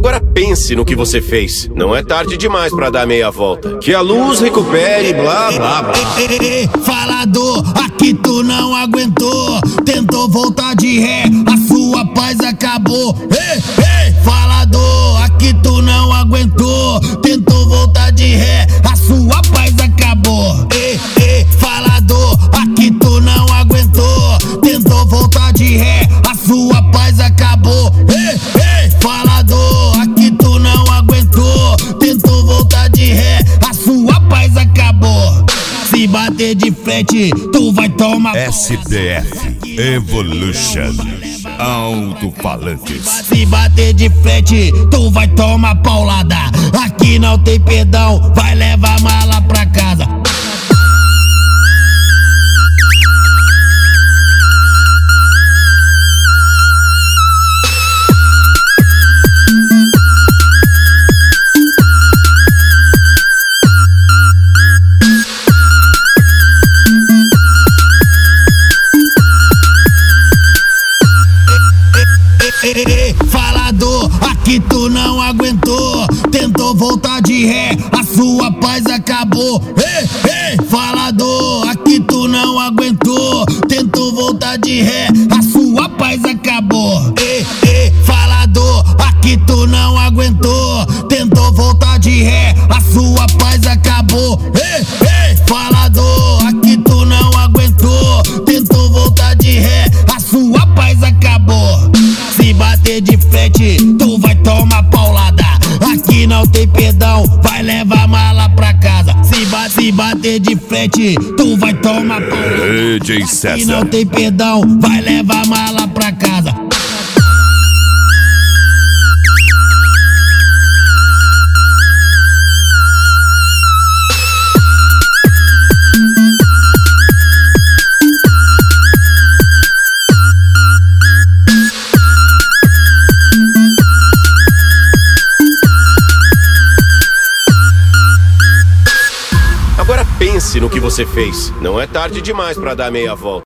Agora pense no que você fez. Não é tarde demais pra dar meia volta. Que a luz recupere, blá, blá, blá. Falador, aqui tu não aguentou. Tentou voltar de ré, a sua paz acabou. Falador, aqui tu não aguentou. Tentou voltar de ré, a sua paz acabou. Falador, aqui tu não aguentou. Tentou voltar de ré, a sua paz acabou. Falador, aqui tu não aguentou. Tentou voltar de ré, a sua paz acabou. Se bater de frente, tu vai tomar. SDF Evolution Alto-falantes. Se bater de frente, tu vai tomar paulada. Aqui não tem perdão, vai levar mala pra casa. Falador, aqui tu não aguentou. Tentou voltar de ré, a sua paz acabou. Falador, aqui tu não aguentou. Tentou voltar de ré, a sua paz acabou. Falador, aqui tu não aguentou. Tentou voltar de ré, a sua paz acabou. Falador, aqui tu não aguentou. Tentou voltar de ré, a sua paz acabou. Se bater de frente, tu vai tomar paulada. Aqui não tem perdão, vai levar mala pra casa. Se bater de frente, tu vai tomar paulada. DJ César. Aqui não tem perdão, vai levar mala pra casa. Agora pense no que você fez. Não é tarde demais pra dar meia volta.